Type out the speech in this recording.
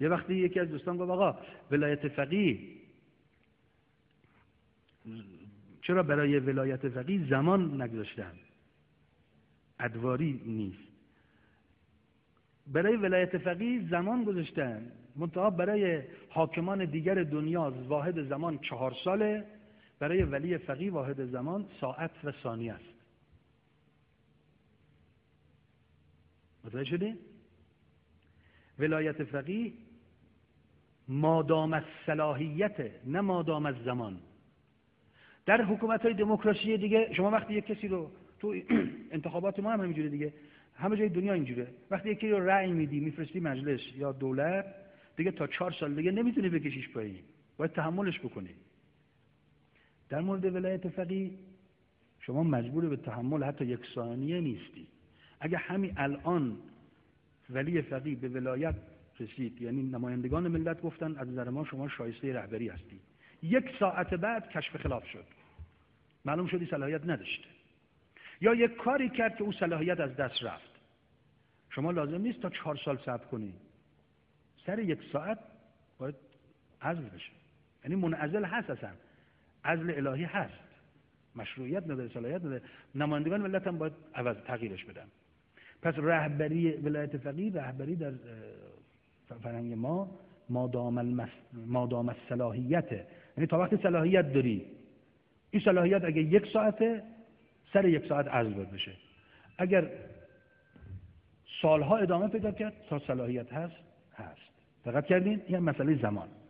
یه وقتی یکی از دوستان گفت آقا ولایت فقیه، چرا برای ولایت فقیه زمان نگذاشتن؟ ادواری نیست. برای ولایت فقیه زمان گذاشتن، منتها برای حاکمان دیگر دنیا واحد زمان 4 ساله، برای ولی فقیه واحد زمان ساعت و ثانیه است. متوجه شدی؟ ولایت فقیه مادام الصلاحیت، نه مادام الزمان. در حکومت‌های دموکراسی دیگه شما وقتی یک کسی رو تو انتخابات ما هم همینجوره دیگه، همه جای دنیا اینجوره، وقتی یکی رو رأی میدی میفرستی مجلس یا دولت، دیگه تا 4 سال دیگه نمیتونی بکشیش پایین، باید تحملش بکنی. در مورد ولایت فقیه شما مجبور به تحمل حتی 1 ثانیه نیستی. اگه همین الان ولی فقیه به ولایت رسید، یعنی نمایندگان ملت گفتن از نظر ما شما شایسته رهبری هستی، 1 ساعت بعد کشف خلاف شد، معلوم شدی صلاحیت نداشته، یا یک کاری کرد که او صلاحیت از دست رفت، شما لازم نیست تا 4 سال صبر کنی، سر 1 ساعت باید عزل بشه. یعنی منعزل هست، اصلا عزل الهی هست، مشروعیت نداره، صلاحیت نداره، نمایندگان ملت هم باید عوض تغییرش بدن. پس رهبری ولایت فقیه، رهبری در فرهنگ ما مادام الصلاحیته، یعنی تا وقتی صلاحیت داری. این صلاحیت اگه 1 ساعته، سر 1 ساعت عزل باید بشه. اگر سالها ادامه پیدا کرد تا صلاحیت هست. دقت کردین؟ این مسئله زمان.